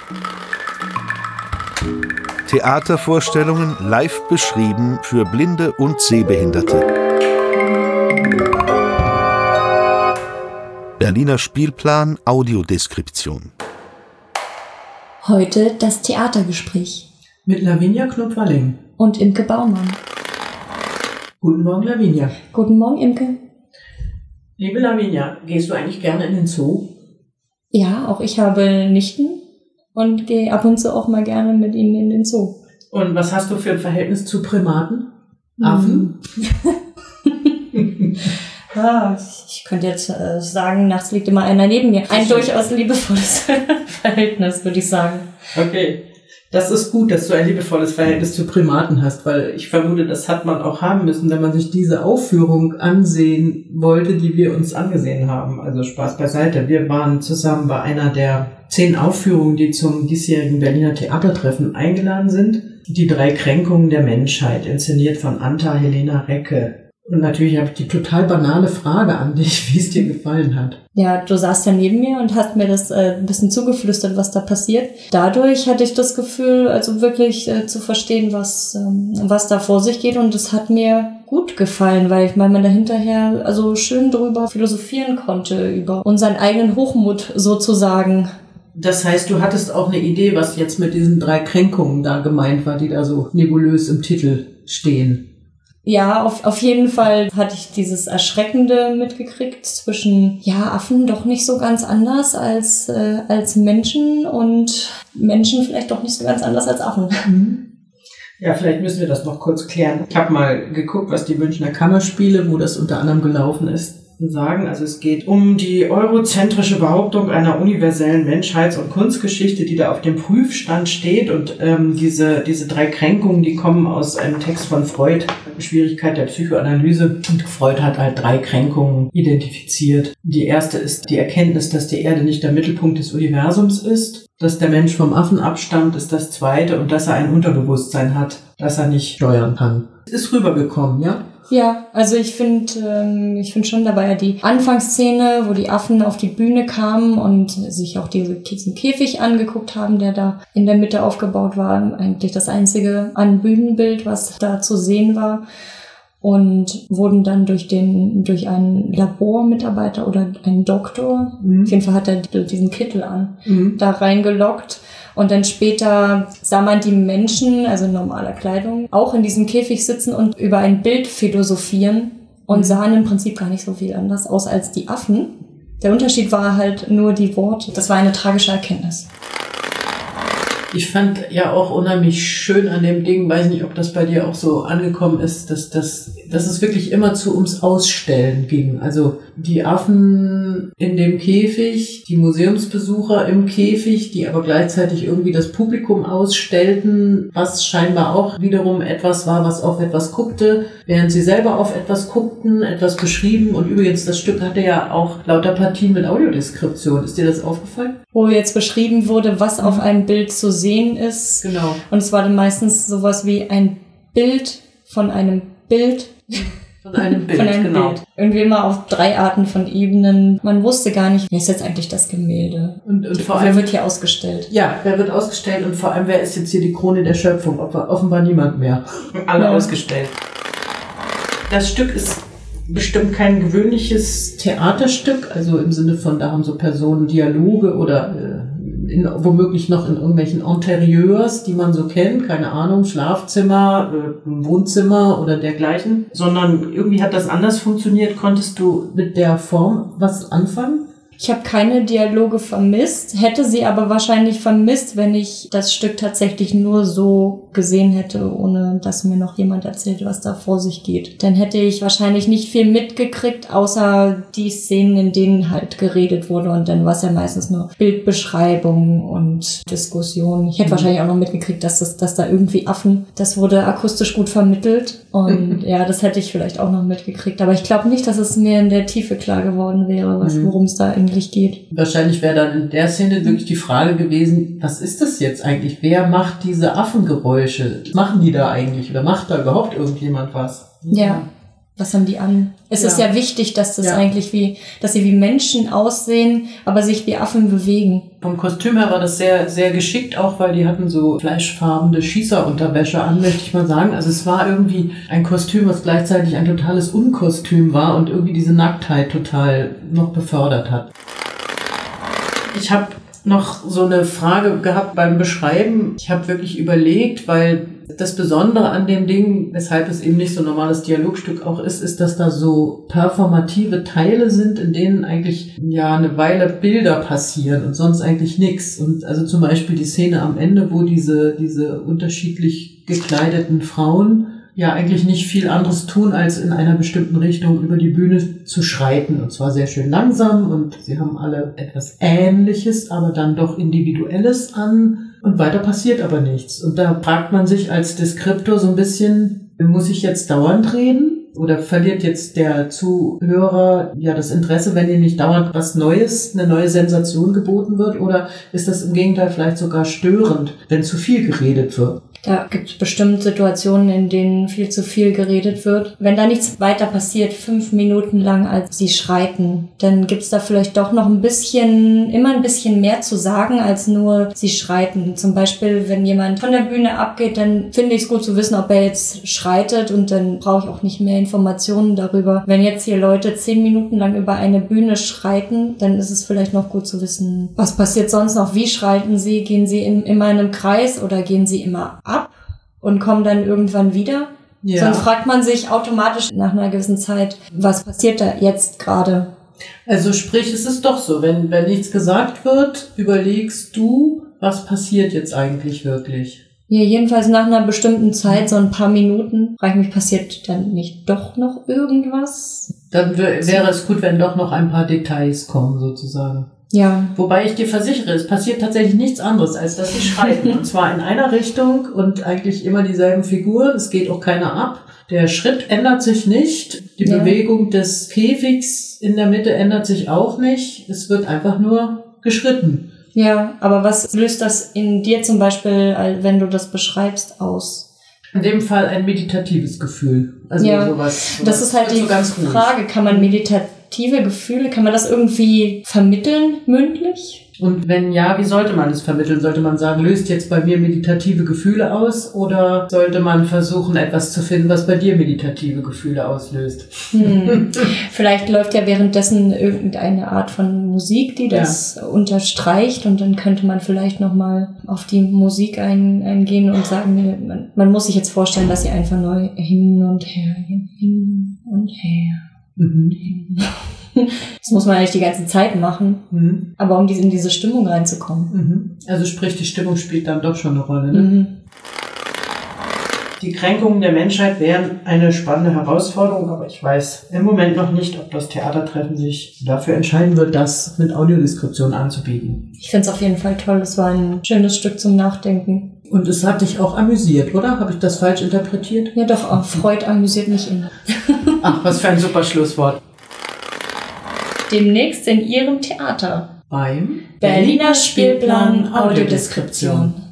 Theatervorstellungen live beschrieben für Blinde und Sehbehinderte. Berliner Spielplan Audiodeskription. Heute das Theatergespräch. Mit Lavinia Knopf-Walling. Und Imke Baumann. Guten Morgen, Lavinia. Guten Morgen, Imke. Liebe Lavinia, gehst du eigentlich gerne in den Zoo? Ja, auch ich habe Nichten und gehe ab und zu auch mal gerne mit ihnen in den Zoo. Und was hast du für ein Verhältnis zu Primaten? Affen? Ja, ich könnte jetzt sagen, nachts liegt immer einer neben mir. Ein durchaus liebevolles Verhältnis, würde ich sagen. Okay, das ist gut, dass du ein liebevolles Verhältnis zu Primaten hast, weil ich vermute, das hat man auch haben müssen, wenn man sich diese Aufführung ansehen wollte, die wir uns angesehen haben. Also Spaß beiseite. Wir waren zusammen bei einer der 10 Aufführungen, die zum diesjährigen Berliner Theatertreffen eingeladen sind. Die 3 Kränkungen der Menschheit, inszeniert von Anta Helena Recke. Und natürlich habe ich die total banale Frage an dich, wie es dir gefallen hat. Ja, du saßt ja neben mir und hast mir das ein bisschen zugeflüstert, was da passiert. Dadurch hatte ich das Gefühl, also wirklich zu verstehen, was da vor sich geht. Und es hat mir gut gefallen, weil man da hinterher also schön drüber philosophieren konnte, über unseren eigenen Hochmut sozusagen. Das heißt, du hattest auch eine Idee, was jetzt mit diesen 3 Kränkungen da gemeint war, die da so nebulös im Titel stehen. Ja, auf jeden Fall hatte ich dieses Erschreckende mitgekriegt zwischen, ja, Affen doch nicht so ganz anders als Menschen und Menschen vielleicht doch nicht so ganz anders als Affen. Ja, vielleicht müssen wir das noch kurz klären. Ich habe mal geguckt, was die Münchner Kammerspiele, wo das unter anderem gelaufen ist, sagen. Also es geht um die eurozentrische Behauptung einer universellen Menschheits- und Kunstgeschichte, die da auf dem Prüfstand steht. Und diese 3 Kränkungen, die kommen aus einem Text von Freud, Schwierigkeit der Psychoanalyse. Und Freud hat halt 3 Kränkungen identifiziert. Die erste ist die Erkenntnis, dass die Erde nicht der Mittelpunkt des Universums ist. Dass der Mensch vom Affen abstammt, ist das zweite. Und dass er ein Unterbewusstsein hat, das er nicht steuern kann. Ist rübergekommen, ja? Ja, also ich finde schon, da war ja die Anfangsszene, wo die Affen auf die Bühne kamen und sich auch diesen Käfig angeguckt haben, der da in der Mitte aufgebaut war. Eigentlich das einzige an Bühnenbild, was da zu sehen war. Und wurden dann durch einen Labormitarbeiter oder einen Doktor, auf jeden Fall hat er diesen Kittel an, da reingelockt. Und dann später sah man die Menschen, also in normaler Kleidung, auch in diesem Käfig sitzen und über ein Bild philosophieren und sahen im Prinzip gar nicht so viel anders aus als die Affen. Der Unterschied war halt nur die Worte. Das war eine tragische Erkenntnis. Ich fand ja auch unheimlich schön an dem Ding, weiß nicht, ob das bei dir auch so angekommen ist, dass es wirklich immer ums Ausstellen ging. Also die Affen in dem Käfig, die Museumsbesucher im Käfig, die aber gleichzeitig irgendwie das Publikum ausstellten, was scheinbar auch wiederum etwas war, was auf etwas guckte, während sie selber auf etwas guckten, etwas beschrieben. Und übrigens, das Stück hatte ja auch lauter Partien mit Audiodeskription. Ist dir das aufgefallen? Wo jetzt beschrieben wurde, was auf einem Bild zu sehen ist. Genau. Und es war dann meistens sowas wie ein Bild von einem Bild. Von einem Bild, genau. Bild. Irgendwie immer auf 3 Arten von Ebenen. Man wusste gar nicht, wer ist jetzt eigentlich das Gemälde? Und vor allem, wer wird hier ausgestellt? Ja, wer wird ausgestellt und vor allem, wer ist jetzt hier die Krone der Schöpfung? Offenbar niemand mehr. Alle ausgestellt. Das Stück ist bestimmt kein gewöhnliches Theaterstück, also im Sinne von, da haben so Personen Dialoge oder womöglich noch in irgendwelchen Interieurs, die man so kennt, keine Ahnung, Schlafzimmer, Wohnzimmer oder dergleichen, sondern irgendwie hat das anders funktioniert. Konntest du mit der Form was anfangen? Ich habe keine Dialoge vermisst, hätte sie aber wahrscheinlich vermisst, wenn ich das Stück tatsächlich nur so gesehen hätte, ohne dass mir noch jemand erzählt, was da vor sich geht. Dann hätte ich wahrscheinlich nicht viel mitgekriegt, außer die Szenen, in denen halt geredet wurde, und dann war es ja meistens nur Bildbeschreibung und Diskussion. Ich hätte wahrscheinlich auch noch mitgekriegt, dass da irgendwie Affen, das wurde akustisch gut vermittelt, und ja, das hätte ich vielleicht auch noch mitgekriegt, aber ich glaube nicht, dass es mir in der Tiefe klar geworden wäre, worum es da eigentlich geht. Wahrscheinlich wäre dann in der Szene wirklich die Frage gewesen, was ist das jetzt eigentlich? Wer macht diese Affengeräusche? Was machen die da eigentlich? Oder macht da überhaupt irgendjemand was? Ja. Was haben die an? Es ist ja wichtig, dass das eigentlich dass sie wie Menschen aussehen, aber sich wie Affen bewegen. Vom Kostüm her war das sehr, sehr geschickt auch, weil die hatten so fleischfarbene Schießerunterwäsche an, möchte ich mal sagen. Also es war irgendwie ein Kostüm, was gleichzeitig ein totales Unkostüm war und irgendwie diese Nacktheit total noch befördert hat. Ich habe noch so eine Frage gehabt beim Beschreiben. Ich habe wirklich überlegt, weil das Besondere an dem Ding, weshalb es eben nicht so ein normales Dialogstück auch ist, dass da so performative Teile sind, in denen eigentlich eine Weile Bilder passieren und sonst eigentlich nichts. Und also zum Beispiel die Szene am Ende, wo diese unterschiedlich gekleideten Frauen eigentlich nicht viel anderes tun, als in einer bestimmten Richtung über die Bühne zu schreiten. Und zwar sehr schön langsam und sie haben alle etwas Ähnliches, aber dann doch Individuelles an. Und weiter passiert aber nichts. Und da fragt man sich als Deskriptor so ein bisschen, muss ich jetzt dauernd reden? Oder verliert jetzt der Zuhörer das Interesse, wenn ihm nicht dauernd was Neues, eine neue Sensation geboten wird? Oder ist das im Gegenteil vielleicht sogar störend, wenn zu viel geredet wird? Da gibt es bestimmt Situationen, in denen viel zu viel geredet wird. Wenn da nichts weiter passiert, 5 Minuten lang, als sie schreiten, dann gibt's da vielleicht doch noch immer ein bisschen mehr zu sagen, als nur sie schreiten. Zum Beispiel, wenn jemand von der Bühne abgeht, dann finde ich es gut zu wissen, ob er jetzt schreitet und dann brauche ich auch nicht mehr Informationen darüber. Wenn jetzt hier Leute 10 Minuten lang über eine Bühne schreiten, dann ist es vielleicht noch gut zu wissen, was passiert sonst noch, wie schreiten sie, gehen sie immer in einem Kreis oder gehen sie immer ab und kommen dann irgendwann wieder. Ja. Sonst fragt man sich automatisch nach einer gewissen Zeit, was passiert da jetzt gerade? Also sprich, es ist doch so, wenn nichts gesagt wird, überlegst du, was passiert jetzt eigentlich wirklich? Ja, jedenfalls nach einer bestimmten Zeit, so ein paar Minuten, frage ich mich, passiert dann nicht doch noch irgendwas? Dann wäre es gut, wenn doch noch ein paar Details kommen, sozusagen. Ja. Wobei ich dir versichere, es passiert tatsächlich nichts anderes, als dass sie schreiten. Und zwar in einer Richtung und eigentlich immer dieselben Figuren. Es geht auch keiner ab. Der Schritt ändert sich nicht. Die Bewegung des Käfigs in der Mitte ändert sich auch nicht. Es wird einfach nur geschritten. Ja, aber was löst das in dir zum Beispiel, wenn du das beschreibst, aus? In dem Fall ein meditatives Gefühl. Also sowas das ist halt die Frage, kann man meditative Gefühle, kann man das irgendwie vermitteln, mündlich? Und wenn ja, wie sollte man es vermitteln? Sollte man sagen, löst jetzt bei mir meditative Gefühle aus? Oder sollte man versuchen, etwas zu finden, was bei dir meditative Gefühle auslöst? Vielleicht läuft ja währenddessen irgendeine Art von Musik, die das unterstreicht. Und dann könnte man vielleicht nochmal auf die Musik eingehen und sagen, man muss sich jetzt vorstellen, dass sie einfach neu hin und her, hin und her. Das muss man eigentlich die ganze Zeit machen, aber um in diese Stimmung reinzukommen. Also sprich, die Stimmung spielt dann doch schon eine Rolle, ne? Die Kränkungen der Menschheit wären eine spannende Herausforderung, aber ich weiß im Moment noch nicht, ob das Theatertreffen sich dafür entscheiden wird, das mit Audiodeskription anzubieten. Ich finde es auf jeden Fall toll, es war ein schönes Stück zum Nachdenken. Und es hat dich auch amüsiert, oder? Habe ich das falsch interpretiert? Ja doch, auch Freud amüsiert mich immer. Ach, was für ein super Schlusswort. Demnächst in Ihrem Theater. Beim Berliner Spielplan Audiodeskription.